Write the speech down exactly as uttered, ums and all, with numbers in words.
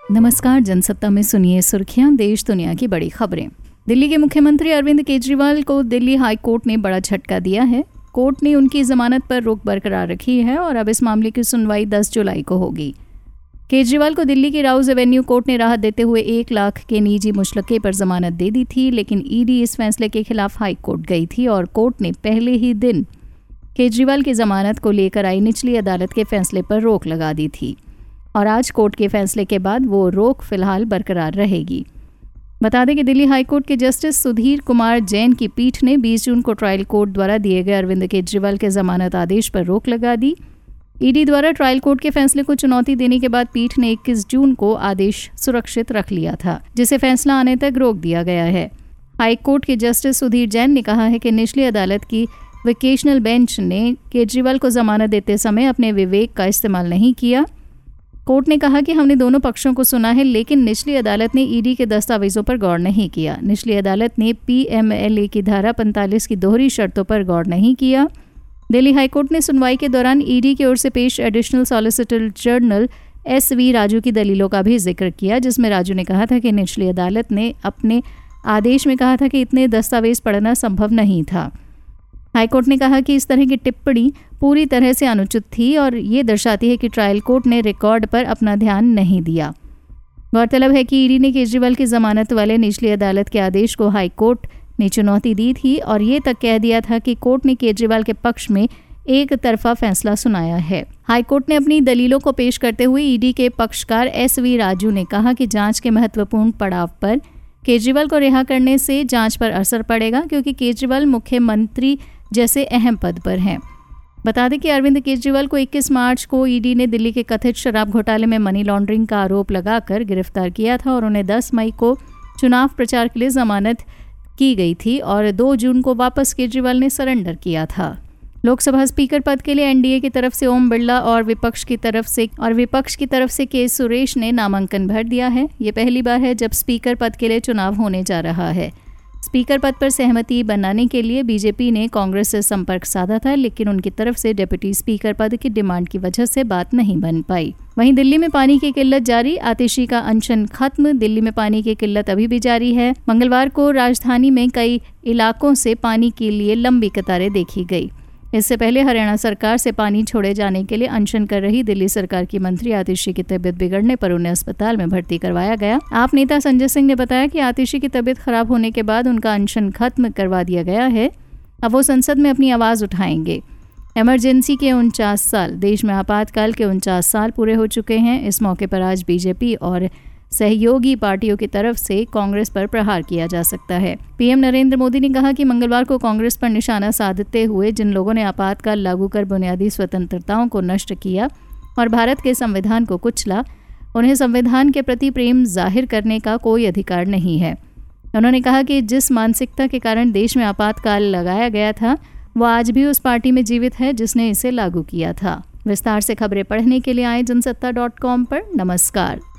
नमस्कार, जनसत्ता में सुनिए सुर्खियां, देश दुनिया की बड़ी खबरें। दिल्ली के मुख्यमंत्री अरविंद केजरीवाल को दिल्ली हाई कोर्ट ने बड़ा झटका दिया है। कोर्ट ने उनकी जमानत पर रोक बरकरार रखी है और अब इस मामले की सुनवाई दस जुलाई को होगी। केजरीवाल को दिल्ली की राउज एवेन्यू कोर्ट ने राहत देते हुए एक लाख के निजी मुशलके पर जमानत दे दी थी, लेकिन ईडी इस फैसले के खिलाफ हाई कोर्ट गई थी और कोर्ट ने पहले ही दिन केजरीवाल की जमानत को लेकर आई निचली अदालत के फैसले पर रोक लगा दी थी और आज कोर्ट के फैसले के बाद वो रोक फिलहाल बरकरार रहेगी। बता दें कि दिल्ली हाईकोर्ट के जस्टिस सुधीर कुमार जैन की पीठ ने बीस जून को ट्रायल कोर्ट द्वारा दिए गए अरविंद केजरीवाल के जमानत आदेश पर रोक लगा दी। ईडी द्वारा ट्रायल कोर्ट के फैसले को चुनौती देने के बाद पीठ ने इक्कीस जून को आदेश सुरक्षित रख लिया था, जिसे फैसला आने तक रोक दिया गया है। हाईकोर्ट के जस्टिस सुधीर जैन ने कहा है कि निचली अदालत की वेकेशनल बेंच ने केजरीवाल को जमानत देते समय अपने विवेक का इस्तेमाल नहीं किया। कोर्ट ने कहा कि हमने दोनों पक्षों को सुना है, लेकिन निचली अदालत ने ईडी के दस्तावेजों पर गौर नहीं किया। निचली अदालत ने पीएमएलए की धारा पैंतालीस की दोहरी शर्तों पर गौर नहीं किया। दिल्ली हाईकोर्ट ने सुनवाई के दौरान ईडी की ओर से पेश additional solicitor general S V Raju की दलीलों का भी जिक्र किया, जिसमें राजू ने कहा था कि निचली अदालत ने अपने आदेश में कहा था कि इतने दस्तावेज पढ़ना संभव नहीं था। हाईकोर्ट ने कहा कि इस तरह की टिप्पणी पूरी तरह से अनुचित थी और ये दर्शाती है कि ट्रायल कोर्ट ने रिकॉर्ड पर अपना ध्यान नहीं दिया। गौरतलब है कि ईडी ने केजरीवाल की जमानत वाले निचली अदालत के आदेश को हाईकोर्ट ने चुनौती दी थी और ये तक कह दिया था कि कोर्ट ने केजरीवाल के पक्ष में एक तरफा फैसला सुनाया है। हाईकोर्ट ने अपनी दलीलों को पेश करते हुए ईडी के पक्षकार एस वी राजू ने कहा कि जांच के महत्वपूर्ण पड़ाव पर केजरीवाल को रिहा करने से जांच पर असर पड़ेगा, क्योंकि केजरीवाल मुख्यमंत्री जैसे अहम पद पर हैं। बता दें कि अरविंद केजरीवाल को इक्कीस मार्च को ईडी ने दिल्ली के कथित शराब घोटाले में मनी लॉन्ड्रिंग का आरोप लगाकर गिरफ्तार किया था और उन्हें दस मई को चुनाव प्रचार के लिए जमानत की गई थी और दो जून को वापस केजरीवाल ने सरेंडर किया था। लोकसभा स्पीकर पद के लिए एनडीए की तरफ से ओम बिरला और विपक्ष की तरफ से और विपक्ष की तरफ से के सुरेश ने नामांकन भर दिया है। ये पहली बार है जब स्पीकर पद के लिए चुनाव होने जा रहा है। स्पीकर पद पर सहमति बनाने के लिए बीजेपी ने कांग्रेस से संपर्क साधा था, लेकिन उनकी तरफ से डिप्टी स्पीकर पद की डिमांड की वजह से बात नहीं बन पाई। वहीं दिल्ली में पानी की किल्लत जारी, आतिशी का अनशन खत्म। दिल्ली में पानी की किल्लत अभी भी जारी है। मंगलवार को राजधानी में कई इलाकों से पानी के लिए लंबी कतारें देखी गई। इससे पहले हरियाणा सरकार से पानी छोड़े जाने के लिए अनशन कर रही दिल्ली सरकार की मंत्री आतिशी की तबीयत बिगड़ने पर उन्हें अस्पताल में भर्ती करवाया गया। आप नेता संजय सिंह ने बताया कि आतिशी की तबीयत खराब होने के बाद उनका अनशन खत्म करवा दिया गया है। अब वो संसद में अपनी आवाज उठाएंगे। इमरजेंसी के उनचास साल, देश में आपातकाल के उनचास साल पूरे हो चुके हैं। इस मौके पर आज बीजेपी और सहयोगी पार्टियों की तरफ से कांग्रेस पर प्रहार किया जा सकता है। पीएम नरेंद्र मोदी ने कहा कि मंगलवार को कांग्रेस पर निशाना साधते हुए जिन लोगों ने आपातकाल लागू कर बुनियादी स्वतंत्रताओं को नष्ट किया और भारत के संविधान को कुचला, उन्हें संविधान के प्रति प्रेम जाहिर करने का कोई अधिकार नहीं है। उन्होंने कहा कि जिस मानसिकता के कारण देश में आपातकाल लगाया गया था, वो आज भी उस पार्टी में जीवित है जिसने इसे लागू किया था। विस्तार से खबरें पढ़ने के लिए आए जनसत्ता डॉट कॉम पर। नमस्कार।